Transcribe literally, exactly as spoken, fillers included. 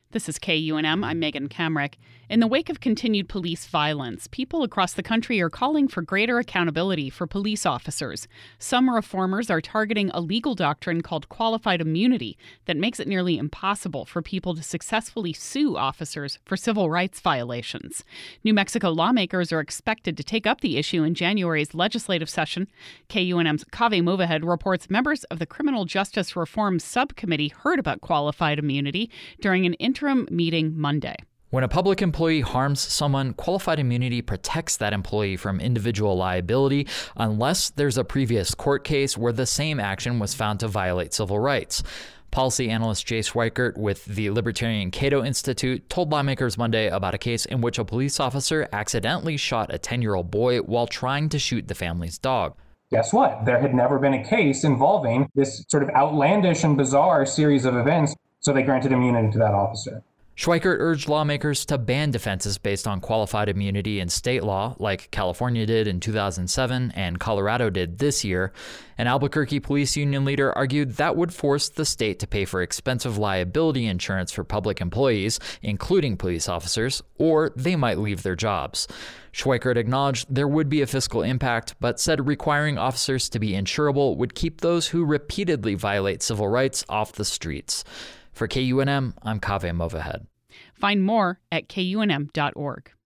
This is K U N M. I'm Megan Kamrick. In the wake of continued police violence, people across the country are calling for greater accountability for police officers. Some reformers are targeting a legal doctrine called qualified immunity that makes it nearly impossible for people to successfully sue officers for civil rights violations. New Mexico lawmakers are expected to take up the issue in January's legislative session. K U N M's Kaveh Movahed reports members of the Criminal Justice Reform Subcommittee heard about qualified immunity during an interim meeting Monday. When a public employee harms someone, qualified immunity protects that employee from individual liability unless there's a previous court case where the same action was found to violate civil rights. Policy analyst Jay Schweikert with the Libertarian Cato Institute told lawmakers Monday about a case in which a police officer accidentally shot a ten-year-old boy while trying to shoot the family's dog. Guess what? There had never been a case involving this sort of outlandish and bizarre series of events, so they granted immunity to that officer. Schweikert urged lawmakers to ban defenses based on qualified immunity in state law, like California did in two thousand seven and Colorado did this year. An Albuquerque police union leader argued that would force the state to pay for expensive liability insurance for public employees, including police officers, or they might leave their jobs. Schweikert acknowledged there would be a fiscal impact, but said requiring officers to be insurable would keep those who repeatedly violate civil rights off the streets. For K U N M, I'm Kaveh Movahed. Find more at K U N M dot org.